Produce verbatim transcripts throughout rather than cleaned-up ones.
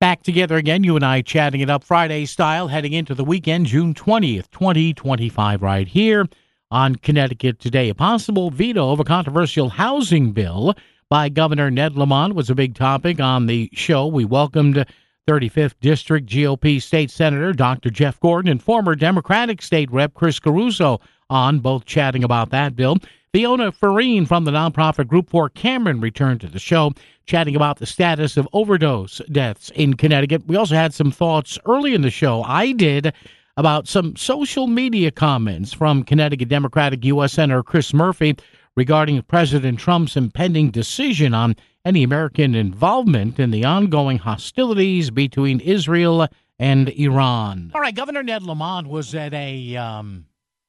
Back together again, you and I chatting it up Friday style, heading into the weekend, June twentieth, twenty twenty-five, right here on Connecticut Today. A possible veto of a controversial housing bill by Governor Ned Lamont was a big topic on the show. We welcomed thirty-fifth District G O P State Senator Doctor Jeff Gordon and former Democratic State Rep Chris Caruso on, both chatting about that bill. Fiona Farine from the nonprofit Group for Cameron returned to the show, chatting about the status of overdose deaths in Connecticut. We also had some thoughts early in the show, I did, about some social media comments from Connecticut Democratic U S Senator Chris Murphy regarding President Trump's impending decision on any American involvement in the ongoing hostilities between Israel and Iran. All right, Governor Ned Lamont was at a um,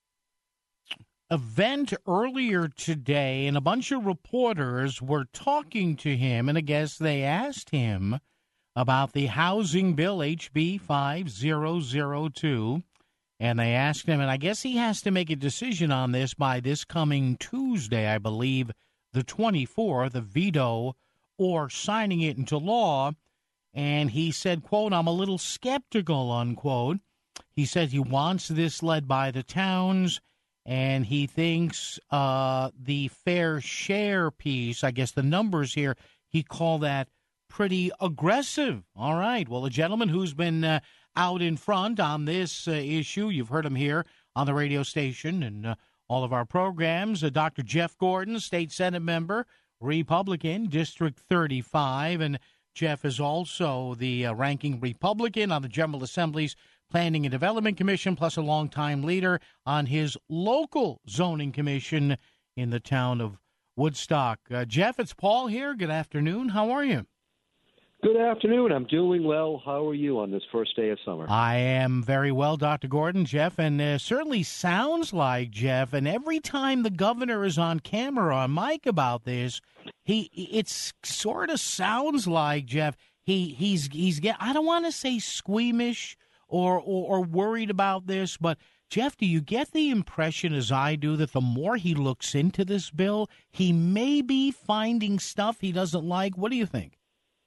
event earlier today, and a bunch of reporters were talking to him, and I guess they asked him about the housing bill, H B five thousand two, and they asked him, and I guess he has to make a decision on this by this coming Tuesday, I believe, the twenty-fourth, a veto or signing it into law. And he said, quote, "I'm a little skeptical," unquote. He said he wants this led by the towns, and he thinks uh, the fair share piece, I guess the numbers here, he called that pretty aggressive. All right. Well, a gentleman who's been uh, out in front on this uh, issue, you've heard him here on the radio station and uh, all of our programs, uh, Doctor Jeff Gordon, State Senate member, Republican, District thirty-five. And Jeff is also the uh, ranking Republican on the General Assembly's Planning and Development Commission, plus a longtime leader on his local zoning commission in the town of Woodstock. Uh, Jeff, it's Paul here. Good afternoon. How are you? Good afternoon. I'm doing well. How are you on this first day of summer? I am very well, Doctor Gordon, Jeff, and uh, certainly sounds like, Jeff, and every time the governor is on camera or mic about this, he it's sort of sounds like, Jeff, he he's he's get I don't want to say squeamish or, or or worried about this, but Jeff, do you get the impression, as I do, that the more he looks into this bill, he may be finding stuff he doesn't like? What do you think?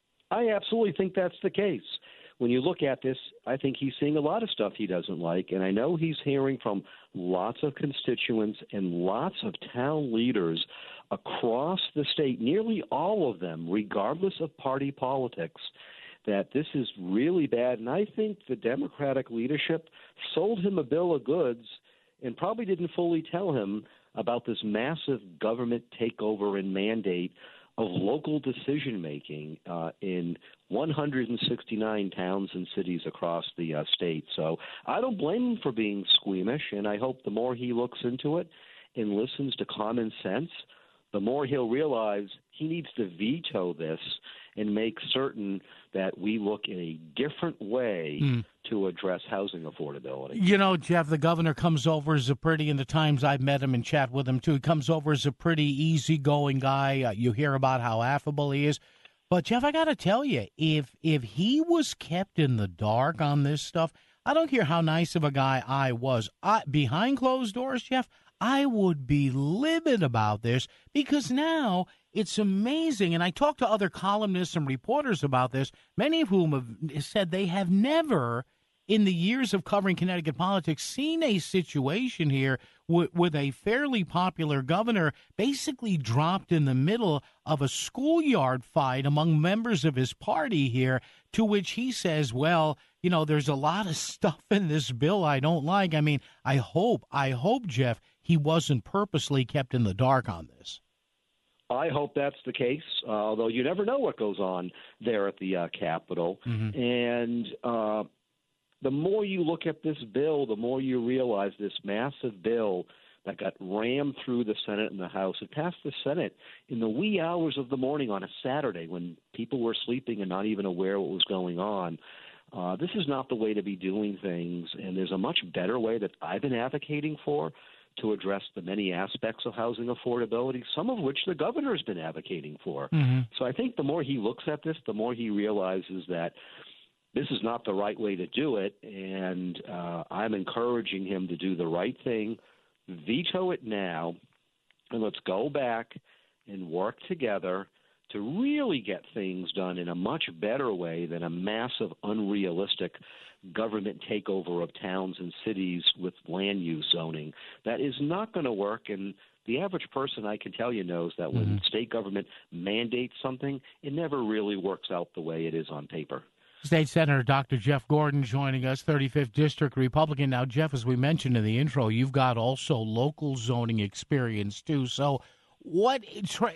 I absolutely think that's the case. When you look at this, I think he's seeing a lot of stuff he doesn't like, and I know he's hearing from lots of constituents and lots of town leaders across the state, nearly all of them, regardless of party politics, that this is really bad. And I think the Democratic leadership sold him a bill of goods and probably didn't fully tell him about this massive government takeover and mandate of local decision-making uh, in one hundred sixty-nine towns and cities across the uh, state. So I don't blame him for being squeamish, and I hope the more he looks into it and listens to common sense, the more he'll realize he needs to veto this and make certain that we look in a different way mm. to address housing affordability. You know, Jeff, the governor comes over as a pretty, in the times I've met him and chat with him, too, he comes over as a pretty easygoing guy. Uh, you hear about how affable he is. But, Jeff, I got to tell you, if if he was kept in the dark on this stuff, I don't care how nice of a guy I was. I, behind closed doors, Jeff, I would be livid about this, because now it's amazing. And I talked to other columnists and reporters about this, many of whom have said they have never, in the years of covering Connecticut politics, seen a situation here w- with a fairly popular governor basically dropped in the middle of a schoolyard fight among members of his party here, to which he says, well, you know, there's a lot of stuff in this bill I don't like. I mean, I hope, I hope, Jeff, he wasn't purposely kept in the dark on this. I hope that's the case, uh, although you never know what goes on there at the uh, Capitol. Mm-hmm. And uh, the more you look at this bill, the more you realize this massive bill that got rammed through the Senate and the House. It passed the Senate in the wee hours of the morning on a Saturday when people were sleeping and not even aware what was going on. Uh, this is not the way to be doing things, and there's a much better way that I've been advocating for to address the many aspects of housing affordability, some of which the governor has been advocating for. Mm-hmm. So I think the more he looks at this, the more he realizes that this is not the right way to do it, and uh, I'm encouraging him to do the right thing, veto it now, and let's go back and work together to really get things done in a much better way than a massive, unrealistic government takeover of towns and cities with land use zoning. That is not going to work, and the average person, I can tell you, knows that when Mm-hmm. state government mandates something, it never really works out the way it is on paper. State Senator Doctor Jeff Gordon joining us, thirty-fifth District Republican. Now, Jeff, as we mentioned in the intro, you've got also local zoning experience, too. So what try,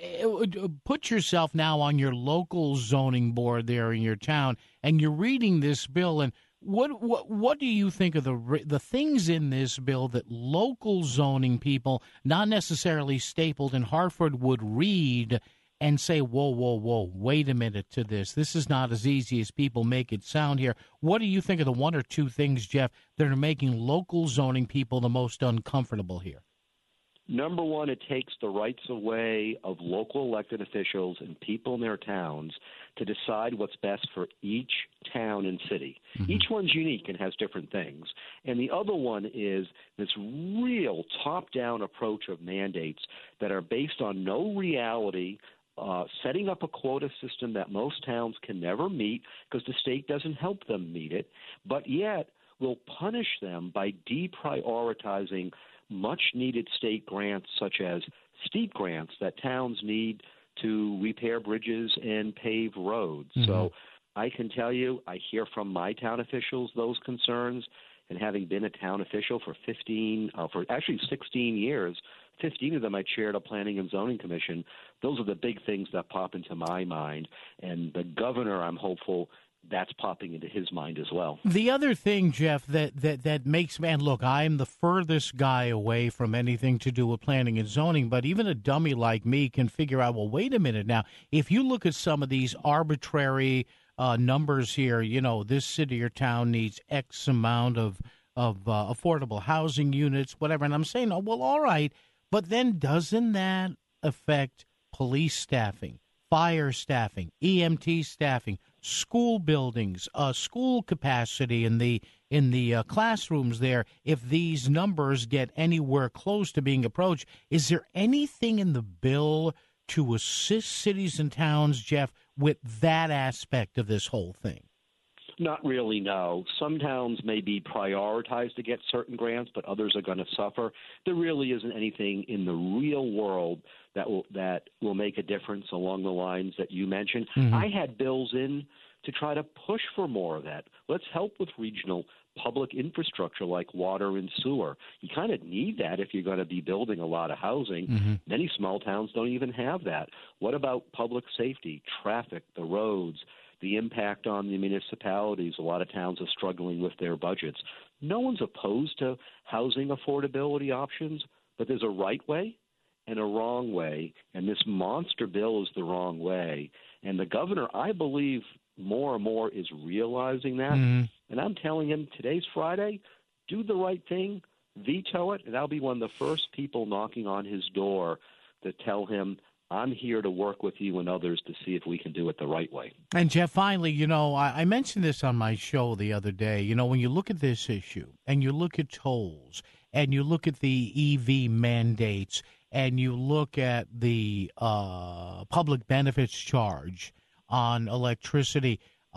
put yourself now on your local zoning board there in your town, and you're reading this bill, and what what what do you think of the the things in this bill that local zoning people, not necessarily stapled in Hartford, would read and say, whoa, whoa, whoa, wait a minute to this. This is not as easy as people make it sound here. What do you think of the one or two things, Jeff, that are making local zoning people the most uncomfortable here? Number one, it takes the rights away of local elected officials and people in their towns to decide what's best for each town and city. Mm-hmm. Each one's unique and has different things. And the other one is this real top-down approach of mandates that are based on no reality, uh, setting up a quota system that most towns can never meet because the state doesn't help them meet it, but yet will punish them by deprioritizing much-needed state grants such as steep grants that towns need to repair bridges and pave roads. Mm-hmm. So I can tell you, I hear from my town officials those concerns, and having been a town official for fifteen, uh, for actually sixteen years, fifteen of them I chaired a planning and zoning commission. Those are the big things that pop into my mind, and the governor, I'm hopeful, that's popping into his mind as well. The other thing, Jeff, that, that, that makes, man, look, I'm the furthest guy away from anything to do with planning and zoning, but even a dummy like me can figure out, well, wait a minute now, if you look at some of these arbitrary uh, numbers here, you know, this city or town needs X amount of, of uh, affordable housing units, whatever, and I'm saying, oh, well, all right, but then doesn't that affect police staffing, fire staffing, E M T staffing, school buildings, uh, school capacity in the in the uh, classrooms there? If these numbers get anywhere close to being approached, is there anything in the bill to assist cities and towns, Jeff, with that aspect of this whole thing? Not really, no. Some towns may be prioritized to get certain grants, but others are going to suffer. There really isn't anything in the real world that will that will make a difference along the lines that you mentioned. Mm-hmm. I had bills in to try to push for more of that. Let's help with regional public infrastructure like water and sewer. You kind of need that if you're going to be building a lot of housing. Mm-hmm. Many small towns don't even have that. What about public safety, traffic, the roads, the impact on the municipalities? A lot of towns are struggling with their budgets. No one's opposed to housing affordability options, but there's a right way and a wrong way, and this monster bill is the wrong way. And the governor, I believe, more and more is realizing that. Mm-hmm. And I'm telling him, today's Friday, do the right thing, veto it, and I'll be one of the first people knocking on his door to tell him, I'm here to work with you and others to see if we can do it the right way. And, Jeff, finally, you know, I, I mentioned this on my show the other day. You know, when you look at this issue and you look at tolls and you look at the E V mandates and you look at the uh, public benefits charge on electricity,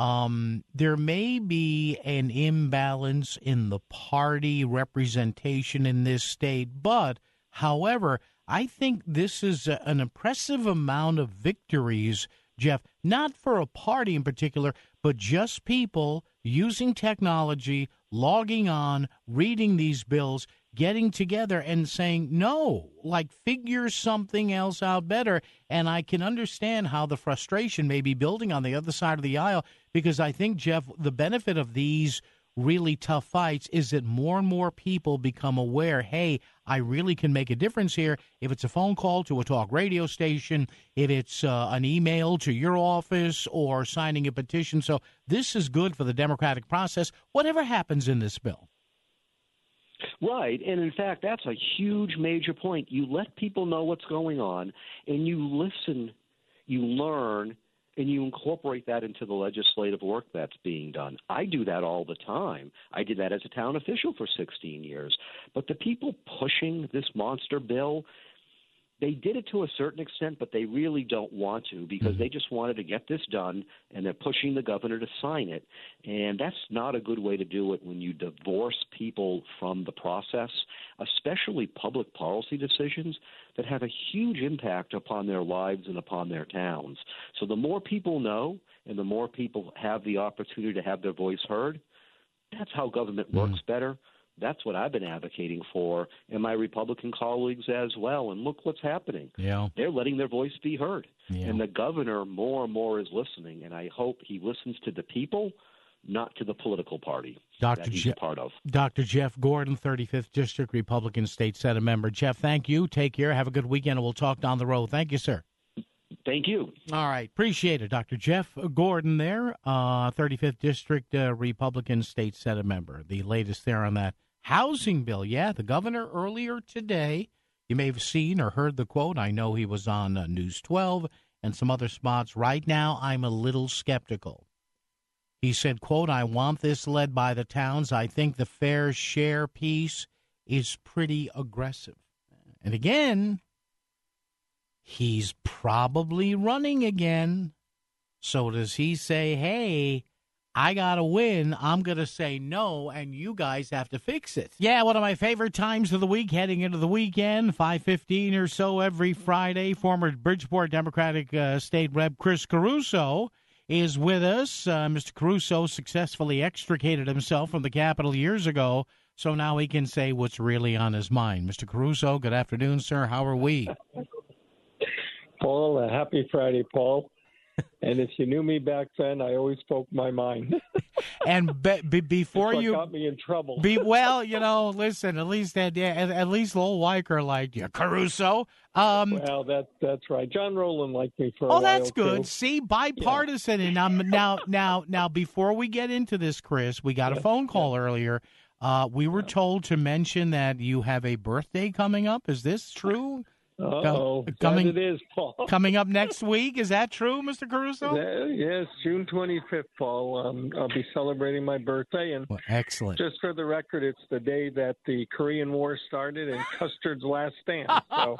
um, there may be an imbalance in the party representation in this state. But, however, I think this is a, an impressive amount of victories, Jeff, not for a party in particular, but just people using technology, logging on, reading these bills, getting together and saying, no, like figure something else out better. And I can understand how the frustration may be building on the other side of the aisle, because I think, Jeff, the benefit of these really tough fights is that more and more people become aware, hey, I really can make a difference here. If it's a phone call to a talk radio station, if it's uh, an email to your office or signing a petition. So this is good for the democratic process, whatever happens in this bill. Right. And in fact, that's a huge major point. You let people know what's going on and you listen, you learn, and you incorporate that into the legislative work that's being done. I do that all the time. I did that as a town official for sixteen years. But the people pushing this monster bill, They did it to a certain extent, but they really don't want to because mm-hmm. they just wanted to get this done, and they're pushing the governor to sign it. And that's not a good way to do it when you divorce people from the process, especially public policy decisions that have a huge impact upon their lives and upon their towns. So the more people know and the more people have the opportunity to have their voice heard, that's how government mm-hmm. works better. That's what I've been advocating for, and my Republican colleagues as well. And look what's happening. Yeah. They're letting their voice be heard. Yeah. And the governor more and more is listening, and I hope he listens to the people, not to the political party Doctor that he's Je- a part of. Doctor Jeff Gordon, thirty-fifth District Republican State Senate member. Jeff, thank you. Take care. Have a good weekend, and we'll talk down the road. Thank you, sir. Thank you. All right. Appreciate it. Doctor Jeff Gordon there, uh, thirty-fifth District uh, Republican State Senate member. The latest there on that housing bill. Yeah, the governor earlier today, you may have seen or heard the quote. I know he was on uh, News twelve and some other spots. Right now, I'm a little skeptical. He said, quote, I want this led by the towns. I think the fair share piece is pretty aggressive. And again, he's probably running again. So does he say, hey, I got to win. I'm going to say no, and you guys have to fix it. Yeah, one of my favorite times of the week heading into the weekend, five fifteen or so every Friday. Former Bridgeport Democratic uh, State Rep Chris Caruso is with us. Uh, Mister Caruso successfully extricated himself from the Capitol years ago, so now he can say what's really on his mind. Mister Caruso, good afternoon, sir. How are we? Paul, uh, happy Friday, Paul. And if you knew me back then, I always spoke my mind. And be, be, before That's what you got me in trouble. Be well, you know. Listen, at least at, at, at least Lowell Weicker liked you, Caruso. Um, well, that that's right. John Rowland liked me for a oh, while. Oh, that's good. Too. See, bipartisan. Yeah. And um, now, now, now, before we get into this, Chris, we got yeah. a phone call yeah. earlier. Uh, we were yeah. told to mention that you have a birthday coming up. Is this true? Uh-oh. Coming, that it is, Paul. Coming up next week. Is that true, Mister Caruso? That, yes, June twenty-fifth, Paul. Um, I'll be celebrating my birthday. And well, excellent. Just for the record, it's the day that the Korean War started and Custer's last stand. So.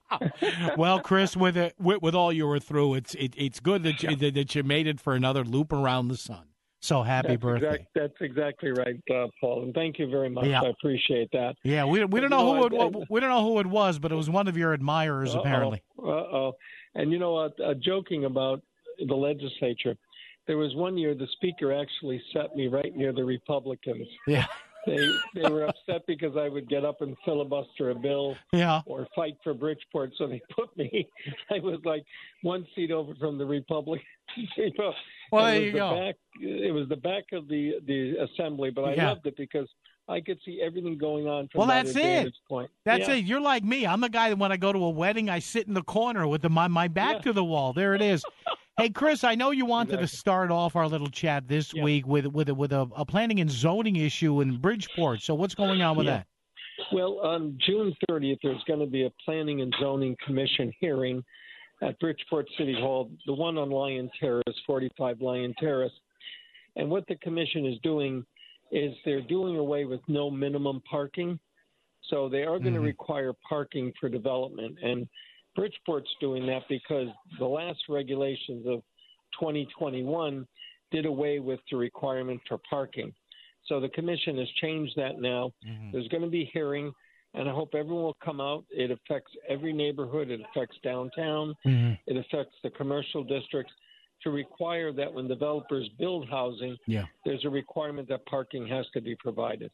Well, Chris, with, it, with with all you were through, it's it, it's good that you, yeah. that you made it for another loop around the sun. So happy that's birthday! Exact, that's exactly right, uh, Paul, and thank you very much. Yeah. I appreciate that. Yeah, we we don't know, know who I, it I, we don't know who it was, but it was one of your admirers, uh-oh, apparently. Uh oh, and you know what? Uh, joking about the legislature, there was one year the speaker actually set me right near the Republicans. Yeah. They they were upset because I would get up and filibuster a bill yeah. or fight for Bridgeport, so they put me. I was like one seat over from the Republicans. You know, well, there it was you the go. Back, it was the back of the, the assembly, but I yeah. loved it because I could see everything going on from well, that that's advantage it. point. That's yeah. it. You're like me. I'm the guy that when I go to a wedding, I sit in the corner with the, my, my back yeah. to the wall. There it is. Hey, Chris, I know you wanted exactly. to start off our little chat this yeah. week with with, a, with a, a planning and zoning issue in Bridgeport. So what's going on with yeah. that? Well, on June thirtieth, there's going to be a Planning and Zoning Commission hearing at Bridgeport City Hall, the one on Lion Terrace, forty-five Lion Terrace. And what the commission is doing is they're doing away with no minimum parking. So they are going to mm-hmm. require parking for development. And Bridgeport's doing that because the last regulations of twenty twenty-one did away with the requirement for parking. So the commission has changed that now. Mm-hmm. There's going to be a hearing, and I hope everyone will come out. It affects every neighborhood. It affects downtown. Mm-hmm. It affects the commercial districts to require that when developers build housing, yeah. there's a requirement that parking has to be provided.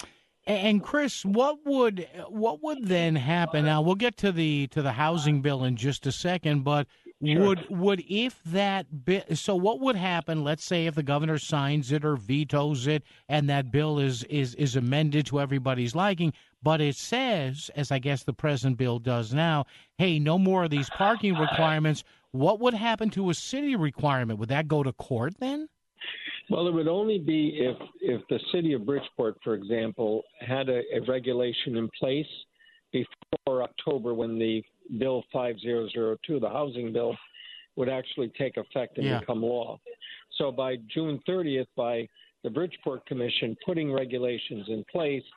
And Chris, what would what would then happen? Now we'll get to the to the housing bill in just a second, but sure. would would if that bill? So what would happen? Let's say if the governor signs it or vetoes it, and that bill is is is amended to everybody's liking, but it says, as I guess the present bill does now, hey, no more of these parking requirements. What would happen to a city requirement? Would that go to court then? Well, it would only be if, if the city of Bridgeport, for example, had a, a regulation in place before October when the Bill five thousand two, the housing bill, would actually take effect and yeah. become law. So by June thirtieth, by the Bridgeport Commission putting regulations in place,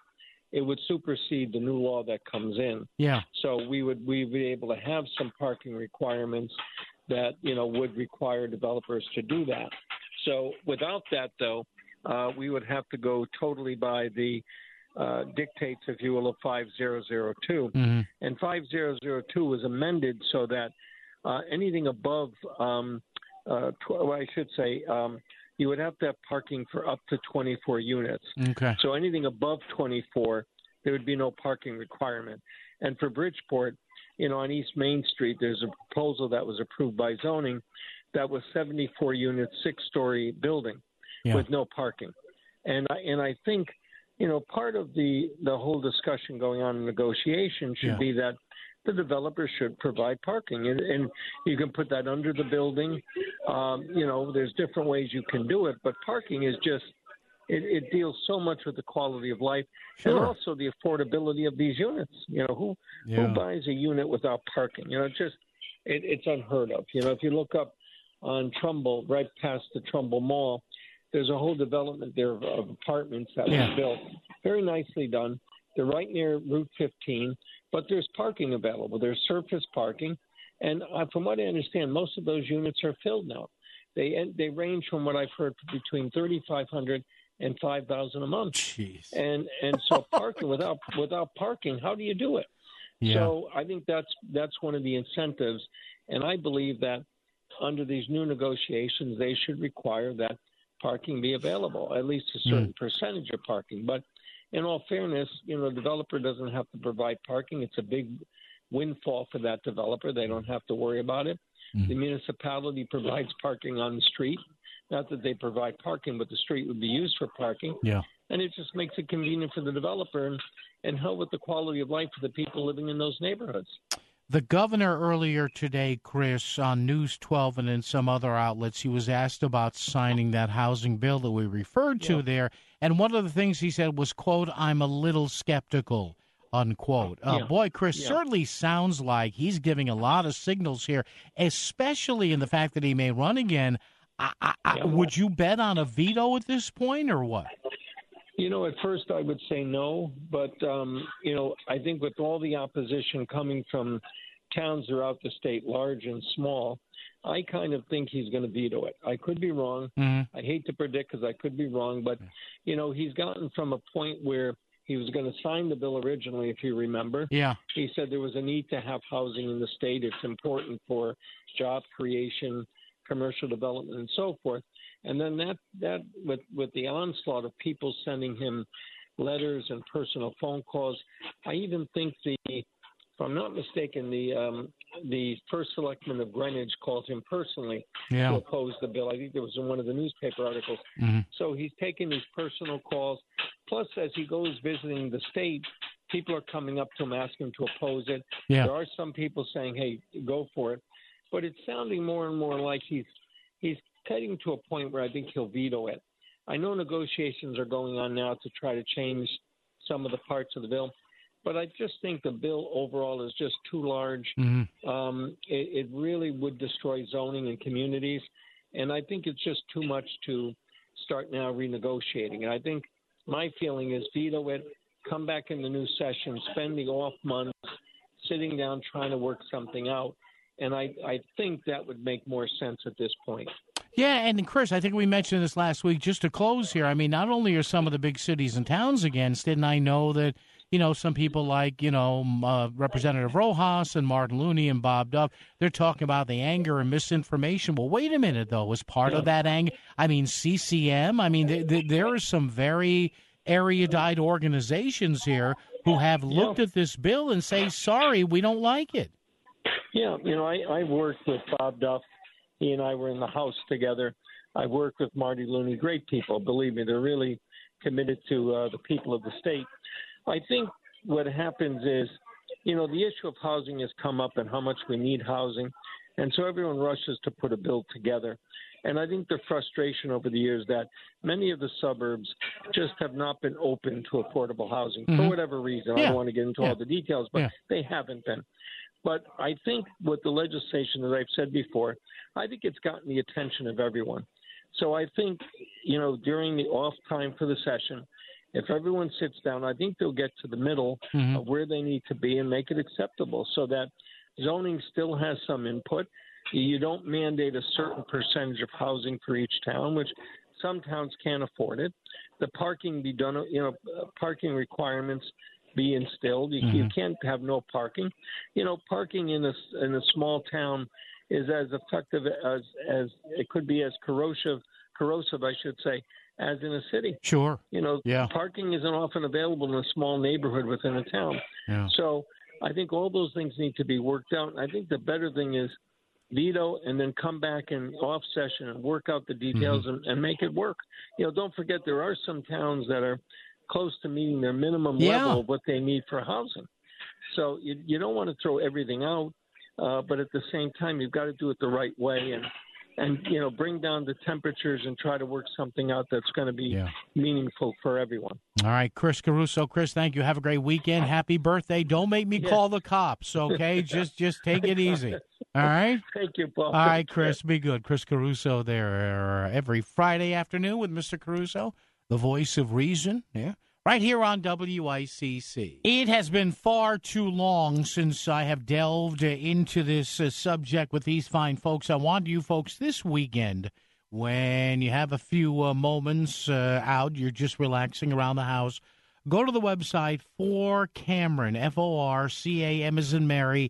it would supersede the new law that comes in. Yeah. So we would we would be able to have some parking requirements that, you know, would require developers to do that. So without that, though, uh, we would have to go totally by the uh, dictates, if you will, of five thousand two. Mm-hmm. And five thousand two was amended so that uh, anything above, um, uh, tw- well, I should say, um, you would have to have parking for up to twenty-four units. Okay. So anything above twenty-four, there would be no parking requirement. And for Bridgeport, you know, on East Main Street, there's a proposal that was approved by zoning that was seventy-four units, six-story building Yeah. with no parking. And I, and I think, you know, part of the, the whole discussion going on in negotiation should Yeah. be that the developer should provide parking. And, and you can put that under the building. Um, you know, there's different ways you can do it, but parking is just, it, it deals so much with the quality of life Sure. and also the affordability of these units. You know, who Yeah. who buys a unit without parking? You know, it's just, it, it's unheard of. You know, if you look up on Trumbull, right past the Trumbull Mall, there's a whole development there of, of apartments that Yeah. was built. Very nicely done. They're right near Route fifteen, but there's parking available. There's surface parking. And uh, from what I understand, most of those units are filled now. They they range from what I've heard between thirty-five hundred and five thousand a month. Jeez. And and so parking without without parking, how do you do it? Yeah. So I think that's that's one of the incentives, and I believe that under these new negotiations, they should require that parking be available, at least a certain mm. percentage of parking. But in all fairness, you know, the developer doesn't have to provide parking. It's a big windfall for that developer. They don't have to worry about it. Mm. The municipality provides parking on the street. Not that they provide parking, but the street would be used for parking. Yeah. And it just makes it convenient for the developer and, and help with the quality of life for the people living in those neighborhoods. The governor earlier today, Chris, on News twelve and in some other outlets, he was asked about signing that housing bill that we referred to yeah. there. And one of the things he said was, quote, "I'm a little skeptical," unquote. Uh, yeah. Boy, Chris, yeah. certainly sounds like he's giving a lot of signals here, especially in the fact that he may run again. I, I, yeah. I, would you bet on a veto at this point or what? You know, at first I would say no, but, um, you know, I think with all the opposition coming from towns throughout the state, large and small, I kind of think he's going to veto it. I could be wrong. Mm-hmm. I hate to predict because I could be wrong, but, you know, he's gotten from a point where he was going to sign the bill originally, if you remember. Yeah. He said there was a need to have housing in the state. It's important for job creation, commercial development, and so forth. And then that, that with, with the onslaught of people sending him letters and personal phone calls, I even think the, if I'm not mistaken, the um, the first selectman of Greenwich called him personally yeah. to oppose the bill. I think it was in one of the newspaper articles. Mm-hmm. So he's taking these personal calls. Plus, as he goes visiting the state, people are coming up to him asking to oppose it. Yeah. There are some people saying, hey, go for it. But it's sounding more and more like he's he's getting to a point where I think he'll veto it. I know negotiations are going on now to try to change some of the parts of the bill, but I just think the bill overall is just too large. Mm-hmm. Um, it, it really would destroy zoning and communities, and I think it's just too much to start now renegotiating. And I think my feeling is veto it, come back in the new session, spend the off months sitting down trying to work something out. And I, I think that would make more sense at this point. Yeah, and Chris, I think we mentioned this last week. Just to close here, I mean, not only are some of the big cities and towns against it, and I know that, you know, some people like, you know, uh, Representative Rojas and Martin Looney and Bob Duff, they're talking about the anger and misinformation. Well, wait a minute, though. Was part yeah. of that anger, I mean, C C M, I mean, th- th- there are some very erudite organizations here who have looked yeah. at this bill and say, sorry, we don't like it. Yeah, you know, I, I worked with Bob Duff. He and I were in the House together. I worked with Marty Looney. Great people, believe me. They're really committed to uh, the people of the state. I think what happens is, you know, the issue of housing has come up and how much we need housing. And so everyone rushes to put a bill together. And I think the frustration over the years that many of the suburbs just have not been open to affordable housing mm-hmm. for whatever reason. Yeah. I don't want to get into yeah. all the details, but yeah. they haven't been. But I think with the legislation, as I've said before, I think it's gotten the attention of everyone. So I think, you know, during the off time for the session If everyone sits down, I think they'll get to the middle Mm-hmm. of where they need to be and make it acceptable so that zoning still has some input. You don't mandate a certain percentage of housing for each town, which some towns can't afford it. The parking be done, you know, uh, parking requirements be instilled. You, Mm-hmm. you can't have no parking. You know, parking in a, in a small town is as effective as, as it could be as corrosive, corrosive, I should say, as in a city. Sure. You know, Yeah. parking isn't often available in a small neighborhood within a town. Yeah. So I think all those things need to be worked out. And I think the better thing is veto and then come back in off session and work out the details Mm-hmm. and, and make it work. You know, don't forget there are some towns that are close to meeting their minimum Yeah. level of what they need for housing. So you, you don't want to throw everything out, uh, but at the same time, you've got to do it the right way and, and you know, bring down the temperatures and try to work something out that's going to be Yeah. meaningful for everyone. All right, Chris Caruso. Chris, thank you. Have a great weekend. Happy birthday. Don't make me Yeah. call the cops, okay? just just take it easy. All right? Thank you, Paul. All right, Chris, be good. Chris Caruso there every Friday afternoon with Mister Caruso, the voice of reason, yeah, right here on W I C C. It has been far too long since I have delved into this uh, subject with these fine folks. I want you folks this weekend, when you have a few uh, moments uh, out, you're just relaxing around the house, go to the website for Cameron, F O R C A M as in Mary,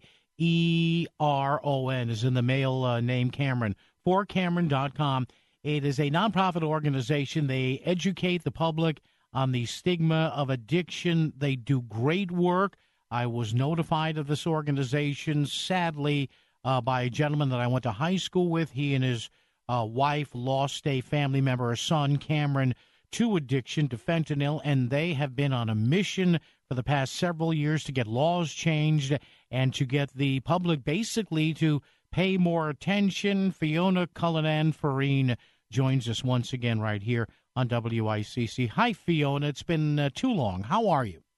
E R O N is in the male uh, name Cameron, for Cameron dot com. It is a nonprofit organization. They educate the public on the stigma of addiction. They do great work. I was notified of this organization, sadly, uh, by a gentleman that I went to high school with. He and his uh, wife lost a family member, a son, Cameron, to addiction, to fentanyl, and they have been on a mission for the past several years to get laws changed and to get the public basically to pay more attention. Fiona Cullinan-Farine joins us once again right here on W I C C. Hi, Fiona. It's been uh, too long. How are you?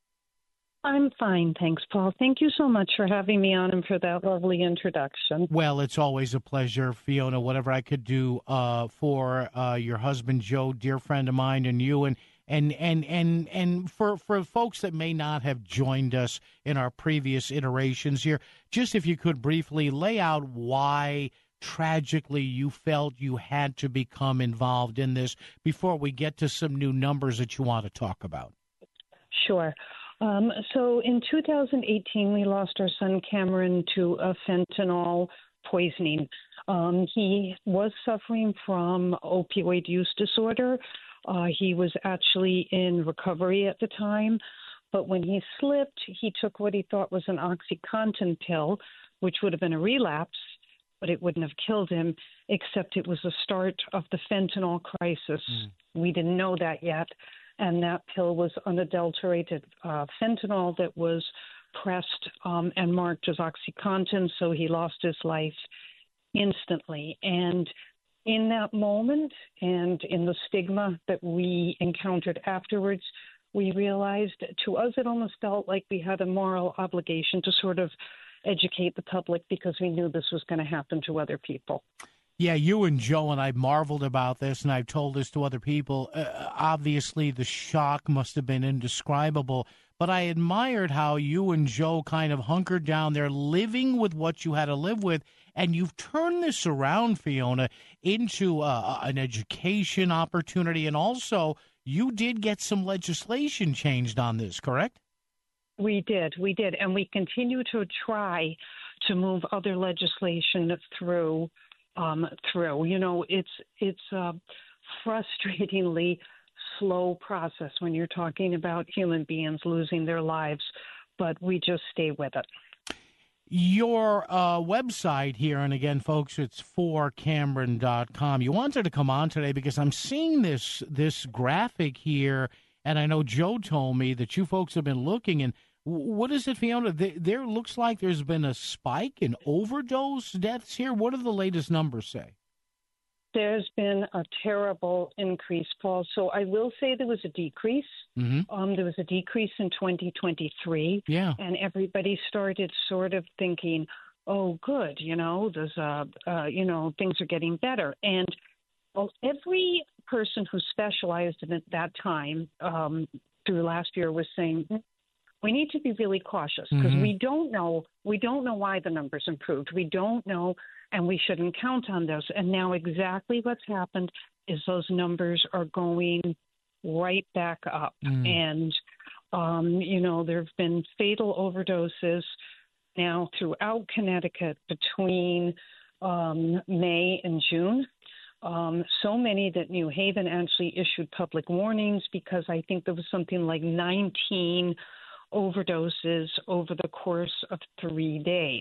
I'm fine, thanks, Paul. Thank you so much for having me on and for that lovely introduction. Well, it's always a pleasure, Fiona. Whatever I could do uh, for uh, your husband, Joe, dear friend of mine, and you, and and and and and for for folks that may not have joined us in our previous iterations here, just if you could briefly lay out why tragically you felt you had to become involved in this before we get to some new numbers that you want to talk about. Sure. Um, so in two thousand eighteen, we lost our son Cameron to a fentanyl poisoning. Um, he was suffering from opioid use disorder. Uh, he was actually in recovery at the time, but when he slipped, he took what he thought was an OxyContin pill, which would have been a relapse, but it wouldn't have killed him, except it was the start of the fentanyl crisis. Mm. We didn't know that yet. And that pill was unadulterated uh, fentanyl that was pressed um, and marked as OxyContin, so he lost his life instantly. And in that moment and in the stigma that we encountered afterwards, we realized to us it almost felt like we had a moral obligation to sort of educate the public because we knew this was going to happen to other people. Yeah, you and Joe and I marveled about this, and I've told this to other people. Uh, obviously, the shock must have been indescribable, but I admired how you and Joe kind of hunkered down there, living with what you had to live with, and you've turned this around, Fiona, into uh, an education opportunity, and also you did get some legislation changed on this, correct? We did, we did, and we continue to try to move other legislation through. Um, through. You know, it's it's a frustratingly slow process when you're talking about human beings losing their lives, but we just stay with it. Your uh, website here, and again, folks, it's for Cameron dot com. You wanted to come on today because I'm seeing this this graphic here, and I know Joe told me that you folks have been looking, and what is it, Fiona? There, there looks like there's been a spike in overdose deaths here. What do the latest numbers say? There's been a terrible increase, Paul. So I will say there was a decrease. Mm-hmm. Um, there was a decrease in twenty twenty-three. Yeah. And everybody started sort of thinking, oh, good, you know, there's a, uh, you know, things are getting better. And well, every person who specialized in it that time um, through last year was saying, we need to be really cautious because mm-hmm. we don't know. We don't know why the numbers improved. We don't know, and we shouldn't count on this. And now exactly what's happened is those numbers are going right back up. Mm. And, um, you know, there have been fatal overdoses now throughout Connecticut between um, May and June. Um, so many that New Haven actually issued public warnings because I think there was something like nineteen overdoses over the course of three days.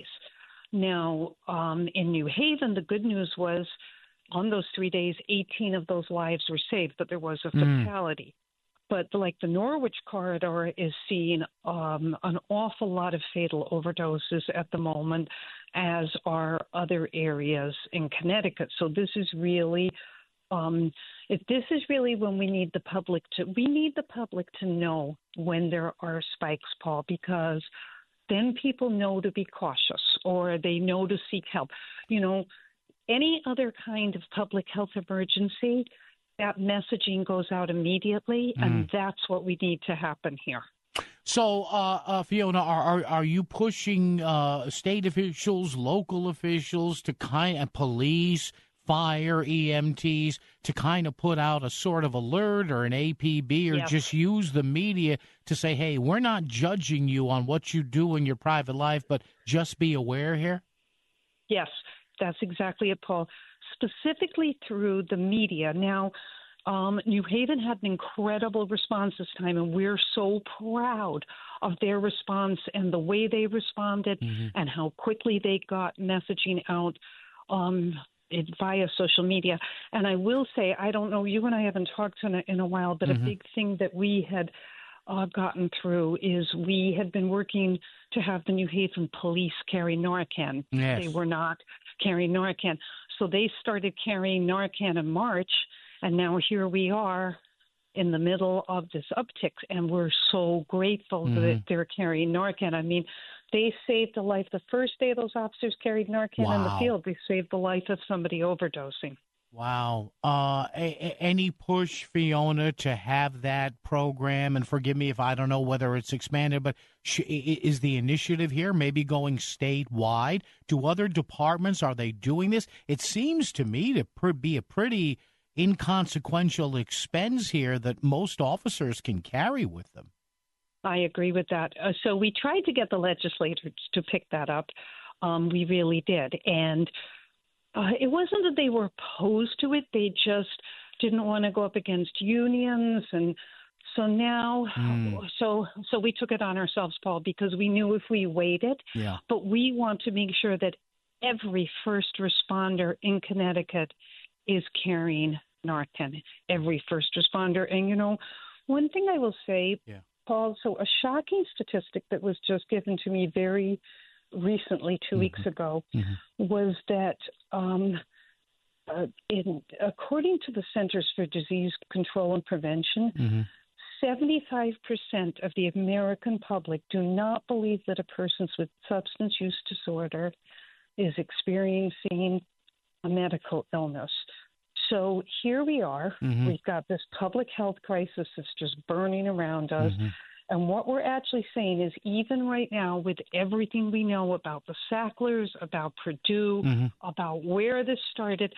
Now, um, in New Haven, the good news was on those three days, eighteen of those lives were saved, but there was a fatality. Mm. But like the Norwich corridor is seeing um, an awful lot of fatal overdoses at the moment, as are other areas in Connecticut. So this is really Um, if this is really when we need the public to, we need the public to know when there are spikes, Paul, because then people know to be cautious or they know to seek help. You know, any other kind of public health emergency, that messaging goes out immediately, mm. and that's what we need to happen here. So, uh, uh, Fiona, are, are are you pushing uh, state officials, local officials, to kind of police, fire, E M Ts to kind of put out a sort of alert or an A P B or yep. just use the media to say, hey, we're not judging you on what you do in your private life, but just be aware here? Yes, that's exactly it, Paul. Specifically through the media. Now, um, New Haven had an incredible response this time, and we're so proud of their response and the way they responded mm-hmm. and how quickly they got messaging out um, it, via social media. And I will say, I don't know, you and I haven't talked in a, in a while, but mm-hmm. a big thing that we had uh, gotten through is we had been working to have the New Haven police carry Narcan. Yes. They were not carrying Narcan. So they started carrying Narcan in March, and now here we are in the middle of this uptick, and we're so grateful mm-hmm. that they're carrying Narcan. I mean, they saved the life. The first day those officers carried Narcan wow. in the field, they saved the life of somebody overdosing. Wow. Uh, a, a, any push, Fiona, to have that program, and forgive me if I don't know whether it's expanded, but sh- is the initiative here maybe going statewide? Do other departments, are they doing this? It seems to me to pr- be a pretty inconsequential expense here that most officers can carry with them. I agree with that. Uh, so we tried to get the legislators to pick that up. Um, we really did. And Uh, it wasn't that they were opposed to it. They just didn't want to go up against unions. And so now, mm. so so we took it on ourselves, Paul, because we knew if we waited, yeah. but we want to make sure that every first responder in Connecticut is carrying Narcan, every first responder. And, you know, one thing I will say, yeah. Paul, so a shocking statistic that was just given to me very recently, two mm-hmm. weeks ago, mm-hmm. was that um, uh, in, according to the Centers for Disease Control and Prevention, mm-hmm. seventy-five percent of the American public do not believe that a person with substance use disorder is experiencing a medical illness. So here we are. Mm-hmm. We've got this public health crisis that's just burning around us. Mm-hmm. And what we're actually saying is even right now, with everything we know about the Sacklers, about Purdue, mm-hmm. about where this started,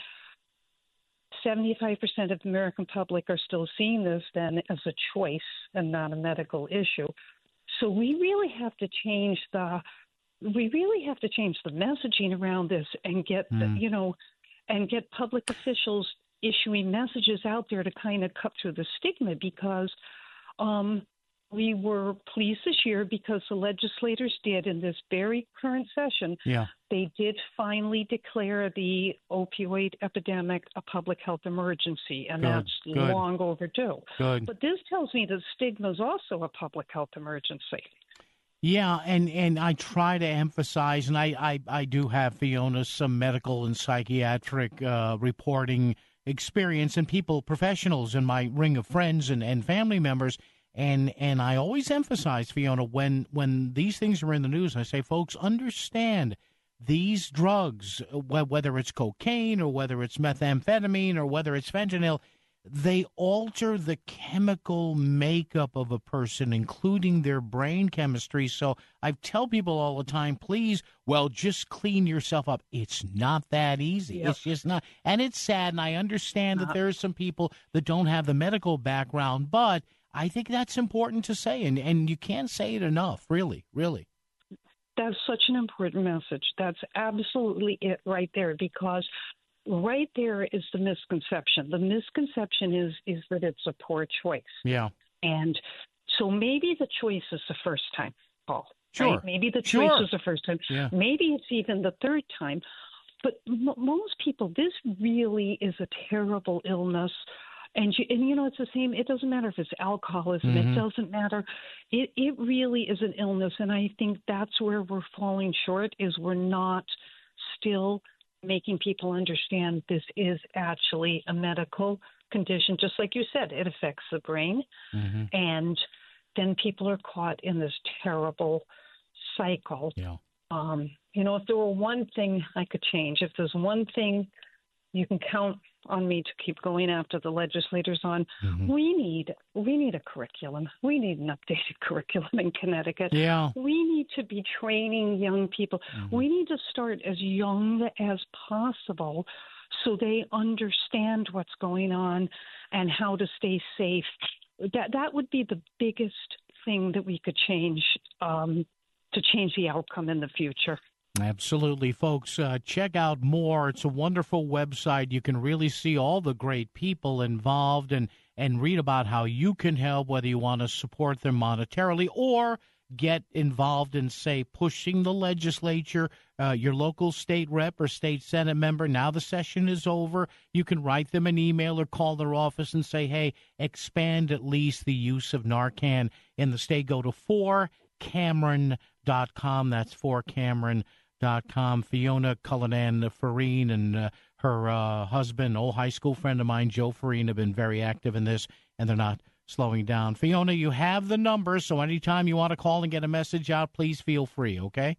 seventy-five percent of the American public are still seeing this then as a choice and not a medical issue. So we really have to change the we really have to change the messaging around this and get mm. the, you know and get public officials issuing messages out there to kind of cut through the stigma, because um, we were pleased this year because the legislators did in this very current session, yeah. they did finally declare the opioid epidemic a public health emergency, and Good. that's Good. long overdue. Good. But this tells me that stigma is also a public health emergency. Yeah, and, and I try to emphasize, and I, I, I do have, Fiona, some medical and psychiatric uh, reporting experience, and people, professionals in my ring of friends and, and family members. And and I always emphasize, Fiona, when, when these things are in the news, I say, folks, understand these drugs, whether it's cocaine or whether it's methamphetamine or whether it's fentanyl, they alter the chemical makeup of a person, including their brain chemistry. So I tell people all the time, please, well, just clean yourself up. It's not that easy. Yep. It's just not. And it's sad, and I understand not. that there are some people that don't have the medical background, but I think that's important to say, and, and you can't say it enough, really, really. That's such an important message. That's absolutely it right there, because right there is the misconception. The misconception is is that it's a poor choice. Yeah. And so maybe the choice is the first time, Paul. Sure. Right? Maybe the choice sure. is the first time. Yeah. Maybe it's even the third time. But m- most people, this really is a terrible illness. And, you, and, you know, it's the same. It doesn't matter if it's alcoholism. Mm-hmm. It doesn't matter. It, it really is an illness. And I think that's where we're falling short, is we're not still making people understand this is actually a medical condition. Just like you said, it affects the brain. Mm-hmm. And then people are caught in this terrible cycle. Yeah. Um, you know, if there were one thing I could change, if there's one thing you can count on me to keep going after the legislators on, mm-hmm. we need we need a curriculum. We need an updated curriculum in Connecticut. Yeah. We need to be training young people. Mm-hmm. We need to start as young as possible so they understand what's going on and how to stay safe. That that would be the biggest thing that we could change um, to change the outcome in the future. Absolutely, folks. Uh, check out more. It's a wonderful website. You can really see all the great people involved and, and read about how you can help, whether you want to support them monetarily or get involved in, say, pushing the legislature, uh, your local state rep or state senate member. Now the session is over. You can write them an email or call their office and say, hey, expand at least the use of Narcan in the state. Go to for cameron dot com. That's for cameron dot com. Fiona Cullinan Farine and uh, her uh, husband, old high school friend of mine, Joe Farine, have been very active in this, and they're not slowing down. Fiona, you have the number, so anytime you want to call and get a message out, please feel free, okay?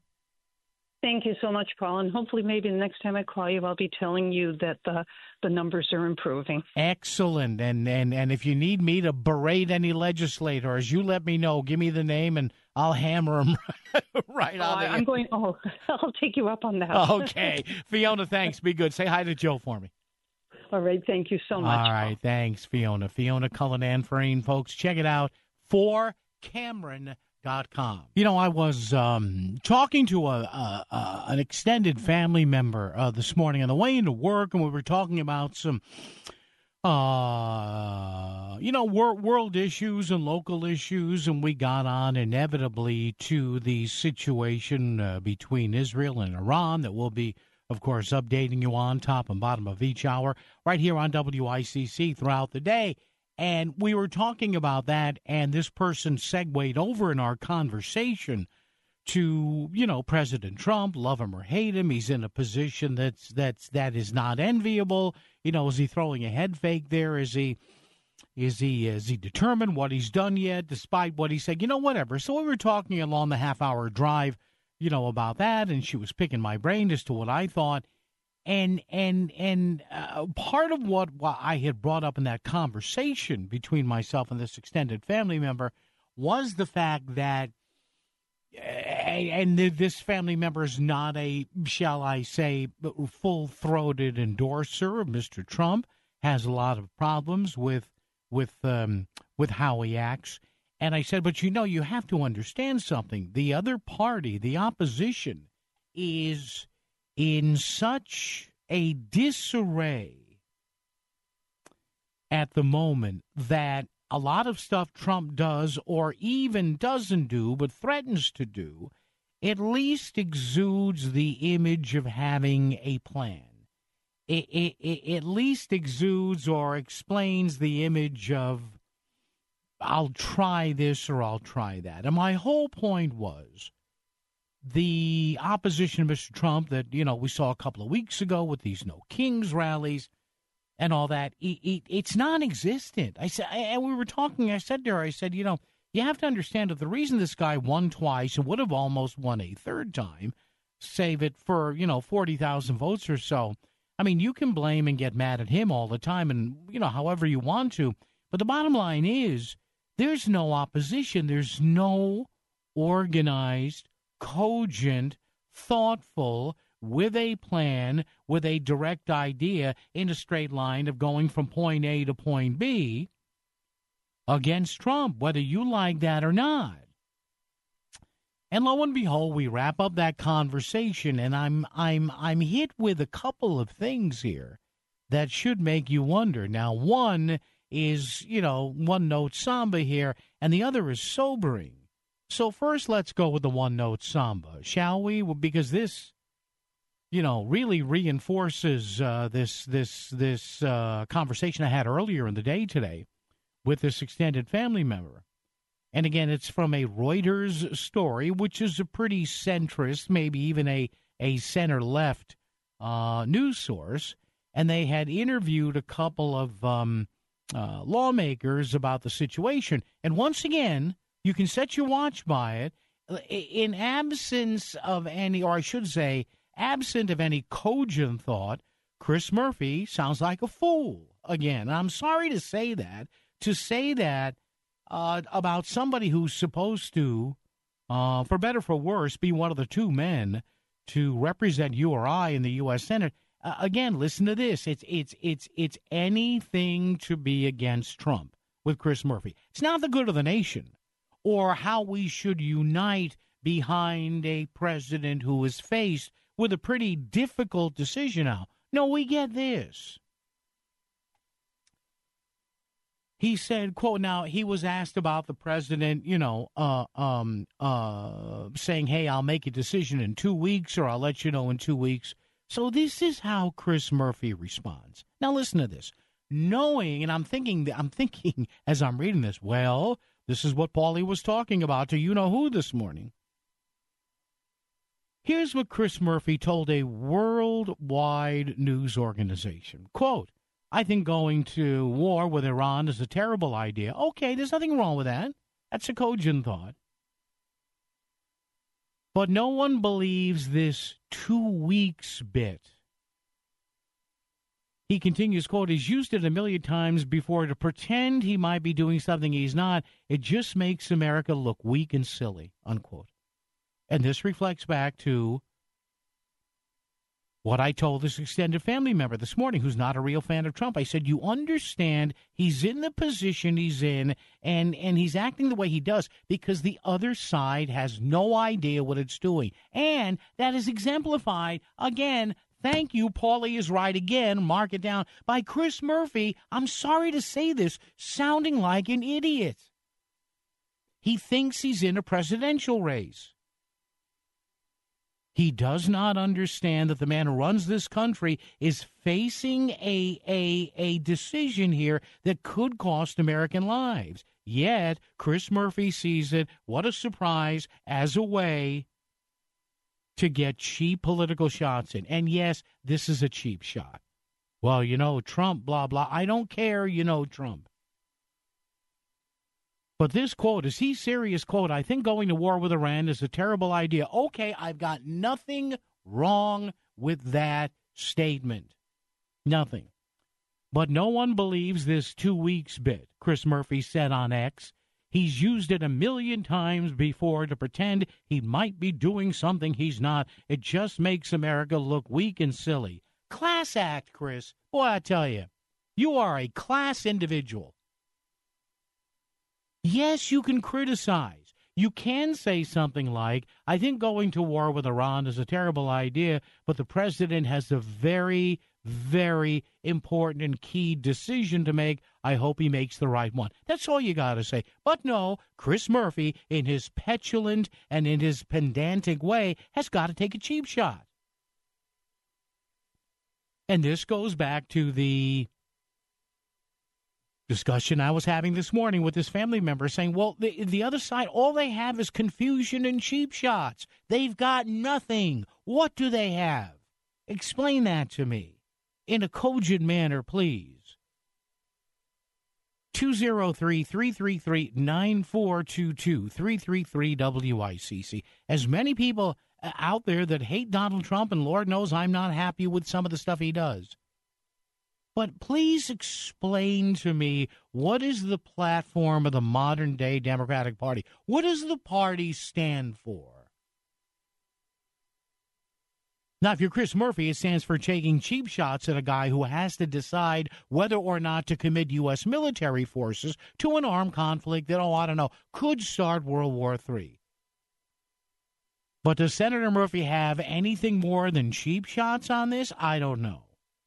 Thank you so much, Paul, and hopefully maybe the next time I call you, I'll be telling you that the, the numbers are improving. Excellent, and, and, and if you need me to berate any legislators, you let me know. Give me the name, and I'll hammer them right oh, on the I'm going, oh, I'll take you up on that. Okay. Fiona, thanks. Be good. Say hi to Joe for me. All right. Thank you so much. All right. Thanks, Fiona. Fiona Cullinan Farine, folks. Check it out. for cameron dot com. You know, I was um, talking to a, a, a an extended family member uh, this morning on the way into work, and we were talking about some Uh, you know, wor- world issues and local issues, and we got on inevitably to the situation uh, between Israel and Iran that we'll be, of course, updating you on top and bottom of each hour right here on W I C C throughout the day. And we were talking about that, and this person segued over in our conversation to, you know, President Trump, love him or hate him. He's in a position that's that's that is not enviable. You know, is he throwing a head fake there? Is he is he is he determined what he's done yet, despite what he said? You know, whatever. So we were talking along the half hour drive, you know, about that, and she was picking my brain as to what I thought. And and and uh, part of what, what I had brought up in that conversation between myself and this extended family member was the fact that, and this family member is not a, shall I say, full-throated endorser of Mister Trump, has a lot of problems with with um, with how he acts. And I said, but you know, you have to understand something. The other party, the opposition, is in such a disarray at the moment that a lot of stuff Trump does or even doesn't do but threatens to do at least exudes the image of having a plan. It, it, it at least exudes or explains the image of, I'll try this or I'll try that. And my whole point was the opposition to Mister Trump that, you know, we saw a couple of weeks ago with these No Kings rallies and all that, it, it, it's non-existent. I said, and we were talking, I said to her, I said, you know, you have to understand that the reason this guy won twice and would have almost won a third time, save it for, you know, forty thousand votes or so, I mean, you can blame and get mad at him all the time and, you know, however you want to. But the bottom line is there's no opposition. There's no organized, cogent, thoughtful, with a plan, with a direct idea in a straight line of going from point A to point B against Trump, whether you like that or not. And lo and behold, we wrap up that conversation, and I'm I'm I'm hit with a couple of things here that should make you wonder. Now, one is, you know, one note samba here, and the other is sobering. So first, let's go with the one note samba, shall we? Well, because this, you know, really reinforces uh, this this this uh, conversation I had earlier in the day today with this extended family member. And again, it's from a Reuters story, which is a pretty centrist, maybe even a, a center-left uh, news source. And they had interviewed a couple of um, uh, lawmakers about the situation. And once again, you can set your watch by it. In absence of any, or I should say, absent of any cogent thought, Chris Murphy sounds like a fool again. And I'm sorry to say that, to say that, Uh, about somebody who's supposed to, uh, for better or for worse, be one of the two men to represent you or I in the U S Senate. Uh, again, listen to this. It's it's it's it's anything to be against Trump with Chris Murphy. It's not the good of the nation or how we should unite behind a president who is faced with a pretty difficult decision now. No, we get this. He said, quote, now, he was asked about the president, you know, uh, um, uh, saying, hey, I'll make a decision in two weeks or I'll let you know in two weeks. So this is how Chris Murphy responds. Now, listen to this. Knowing, and I'm thinking, I'm thinking as I'm reading this, well, this is what Paulie was talking about to you-know-who this morning. Here's what Chris Murphy told a worldwide news organization. Quote, I think going to war with Iran is a terrible idea. Okay, there's nothing wrong with that. That's a cogent thought. But no one believes this two weeks bit. He continues, quote, he's used it a million times before to pretend he might be doing something he's not. It just makes America look weak and silly, unquote. And this reflects back to what I told this extended family member this morning who's not a real fan of Trump. I said, you understand he's in the position he's in and, and he's acting the way he does because the other side has no idea what it's doing. And that is exemplified, again, thank you, Paulie is right again, mark it down, by Chris Murphy, I'm sorry to say this, sounding like an idiot. He thinks he's in a presidential race. He does not understand that the man who runs this country is facing a, a, a decision here that could cost American lives. Yet, Chris Murphy sees it, what a surprise, as a way to get cheap political shots in. And yes, this is a cheap shot. Well, you know, Trump, blah, blah. I don't care, you know, Trump. But this quote, is he serious? Quote, I think going to war with Iran is a terrible idea. Okay, I've got nothing wrong with that statement. Nothing. But no one believes this two weeks bit, Chris Murphy said on X. He's used it a million times before to pretend he might be doing something he's not. It just makes America look weak and silly. Class act, Chris. Boy, I tell you, you are a class individual. Yes, you can criticize. You can say something like, I think going to war with Iran is a terrible idea, but the president has a very, very important and key decision to make. I hope he makes the right one. That's all you got to say. But no, Chris Murphy, in his petulant and in his pedantic way, has got to take a cheap shot. And this goes back to the discussion I was having this morning with this family member saying, well, the, the other side, all they have is confusion and cheap shots. They've got nothing. What do they have? Explain that to me in a cogent manner, please. two oh three, three three three, nine four two two, three three three W I C C. As many people out there that hate Donald Trump, and Lord knows I'm not happy with some of the stuff he does. But please explain to me, what is the platform of the modern-day Democratic Party? What does the party stand for? Now, if you're Chris Murphy, it stands for taking cheap shots at a guy who has to decide whether or not to commit U S military forces to an armed conflict that, oh, I don't know, could start World War Three. But does Senator Murphy have anything more than cheap shots on this? I don't know.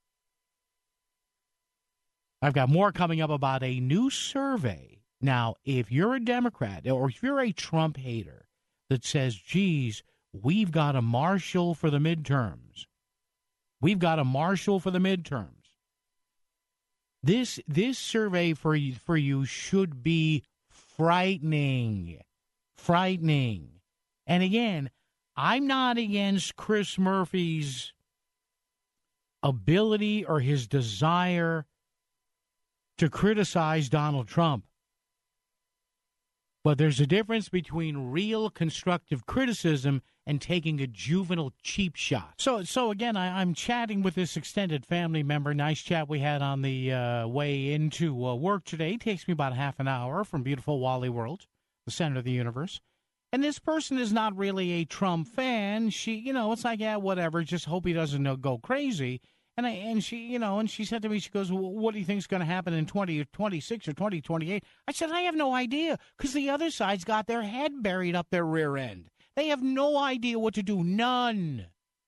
I've got more coming up about a new survey. Now, if you're a Democrat or if you're a Trump hater that says, geez, we've got a marshal for the midterms. We've got a marshal for the midterms. This this survey for you, for you should be frightening. Frightening. And again, I'm not against Chris Murphy's ability or his desire to criticize Donald Trump. But there's a difference between real constructive criticism and taking a juvenile cheap shot. So, so again, I, I'm chatting with this extended family member. Nice chat we had on the uh, way into uh, work today. It takes me about half an hour from beautiful Wally World, the center of the universe. And this person is not really a Trump fan. She, you know, it's like, yeah, whatever. Just hope he doesn't uh, go crazy. And I, and she, you know, and she said to me, she goes, well, what do you think is going to happen in twenty twenty-six or twenty twenty-eight? I said, I have no idea, because the other side's got their head buried up their rear end. They have no idea what to do. None.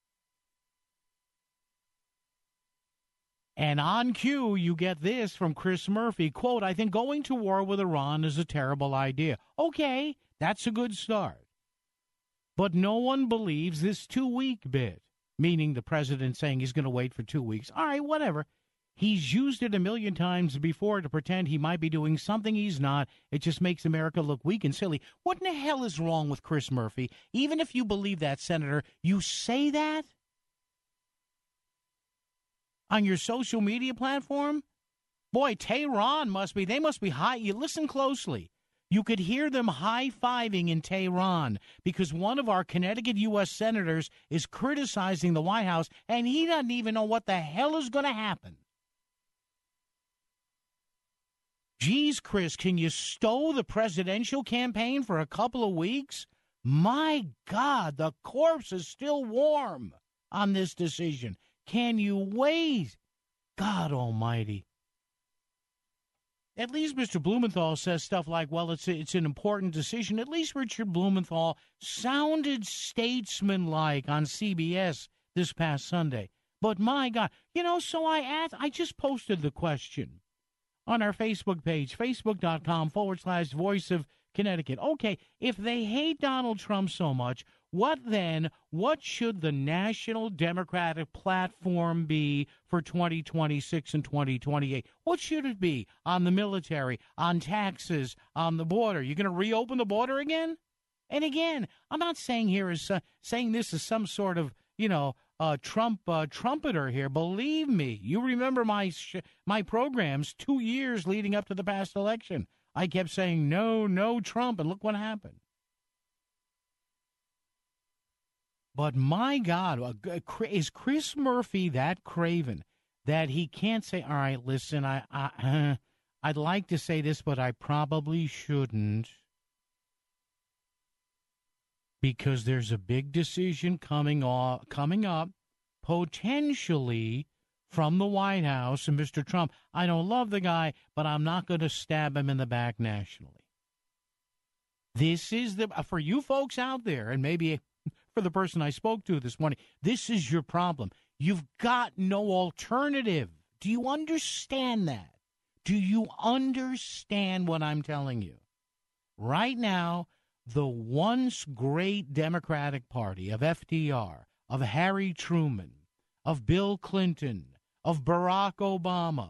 And on cue, you get this from Chris Murphy, quote, I think going to war with Iran is a terrible idea. Okay, that's a good start. But no one believes this two-week bit. Meaning the president saying he's going to wait for two weeks. All right, whatever. He's used it a million times before to pretend he might be doing something he's not. It just makes America look weak and silly. What in the hell is wrong with Chris Murphy? Even if you believe that, Senator, you say that on your social media platform? Boy, Tehran must be, they must be high. You listen closely. You could hear them high-fiving in Tehran because one of our Connecticut U S senators is criticizing the White House, and he doesn't even know what the hell is going to happen. Geez, Chris, can you stow the presidential campaign for a couple of weeks? My God, the corpse is still warm on this decision. Can you wait? God almighty. At least Mister Blumenthal says stuff like, well, it's a, it's an important decision. At least Richard Blumenthal sounded statesman-like on C B S this past Sunday. But my God, you know, so I asked, I just posted the question on our Facebook page, facebook.com forward slash voice of Connecticut. Okay, if they hate Donald Trump so much, what then, what should the National Democratic platform be for twenty twenty-six and twenty twenty-eight? What should it be on the military, on taxes, on the border? You're going to reopen the border again? And again, I'm not saying here is uh, saying this is some sort of, you know, uh, Trump uh, trumpeter here. Believe me, you remember my sh- my programs two years leading up to the past election. I kept saying, no, no Trump, and look what happened. But my God, is Chris Murphy that craven that he can't say, all right, listen, I, I, uh, I'd like to say this, but I probably shouldn't, because there's a big decision coming, off, coming up, potentially from the White House and Mister Trump. I don't love the guy, but I'm not going to stab him in the back nationally. This is the, for you folks out there, and maybe for the person I spoke to this morning, this is your problem. You've got no alternative. Do you understand that? Do you understand what I'm telling you? Right now, the once great Democratic Party of F D R, of Harry Truman, of Bill Clinton, of Barack Obama,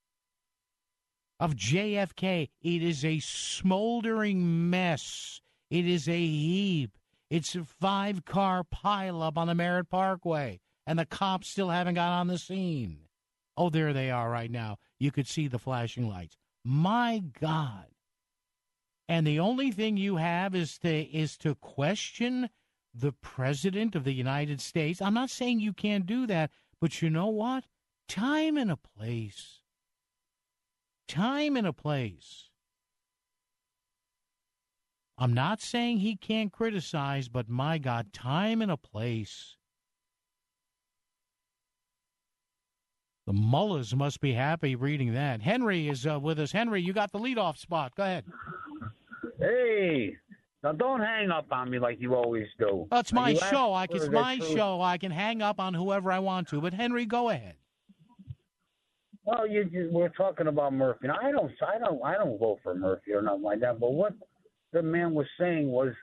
of J F K, it is a smoldering mess. It is a heap. It's a five-car pileup on the Merritt Parkway, and the cops still haven't got on the scene. Oh, there they are right now. You could see the flashing lights. My God. And the only thing you have is to is to question the President of the United States. I'm not saying you can't do that, but you know what? Time and a place. Time and a place. I'm not saying he can't criticize, but my God, time and a place. The mullahs must be happy reading that. Henry is uh, with us. Henry, you got the leadoff spot. Go ahead. Hey, now don't hang up on me like you always do. Well, it's my You show. I, asked it's for my the truth. show. I can hang up on whoever I want to. But Henry, go ahead. Well, you, you we're talking about Murphy. Now, I don't, I don't, I don't vote for Murphy or nothing like that. But what the man was saying was,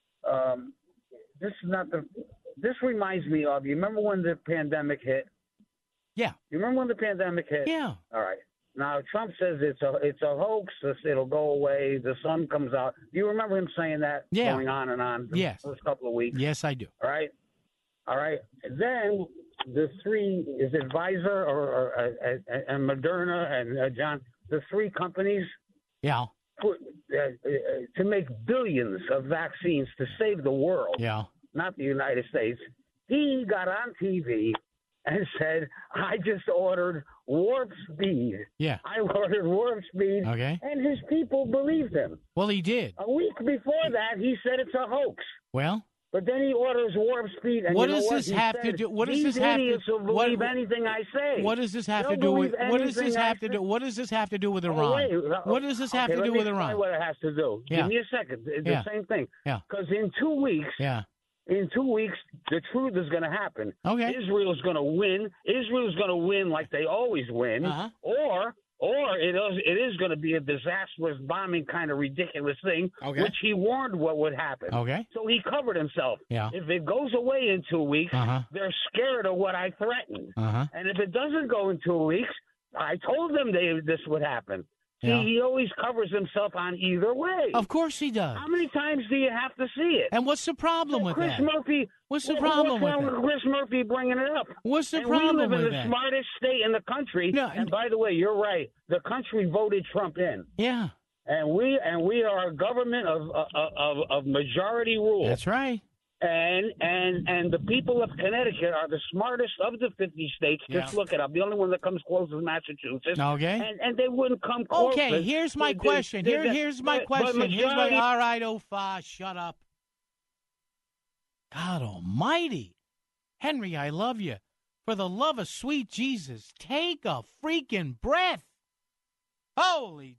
um, this is not the. This reminds me of. You remember when the pandemic hit? Yeah. You remember when the pandemic hit? Yeah. All right. Now Trump says it's a it's a hoax. It'll go away. The sun comes out. Do you remember him saying that? Yeah. Going on and on. The Yes. First couple of weeks. Yes, I do. All right. All right. Then the three is it Pfizer or, or uh, uh, and Moderna and uh, John the three companies Yeah. put uh, uh, to make billions of vaccines to save the world, Yeah. not the United States. He got on T V and said, "I just ordered warp speed. Yeah. I ordered warp speed." Okay. And his people believed him. Well, he did. A week before that, he said it's a hoax. Well, But then he orders warp speed. And What you know does what? this He have to said, do- what does These this have to- idiots will what- believe anything I say. what does this have They'll to do with believe what does this anything I have to say. do? What does this have to do with Oh, Iran? wait, uh, What does this have okay, to let do me with explain Iran? what it has to do. Yeah. Give me a second. It's Yeah. the same thing. Yeah. Because in two weeks, Yeah. in two weeks, the truth is going to happen. Okay. Israel's going to win. Israel's going to win like they always win. Uh-huh. Or, or it is it is going to be a disastrous bombing kind of ridiculous thing, Okay. which he warned what would happen. Okay. So he covered himself. Yeah. If it goes away in two weeks, Uh-huh. they're scared of what I threatened. Uh-huh. And if it doesn't go in two weeks, I told them they this would happen. See, Yeah. he always covers himself on either way. Of course he does. How many times do you have to see it? And what's the problem with Chris that? Murphy. What's the what- problem what's with wrong that? Chris Murphy bringing it up? What's the and problem we live with in the that? smartest state in the country. No, and by the way, you're right. The country voted Trump in, Yeah. and we and we are a government of of of, of majority rule. That's right. And and and the people of Connecticut are the smartest of the fifty states. Just Yeah. look it up. The only one that comes close is Massachusetts. Okay. And and they wouldn't come close. Okay, here's my They- they- question. they- Here, they- here's my but- but question. Here's my. majority- All right, Ofa, shut up. God Almighty, Henry, I love you. For the love of sweet Jesus, take a freaking breath. Holy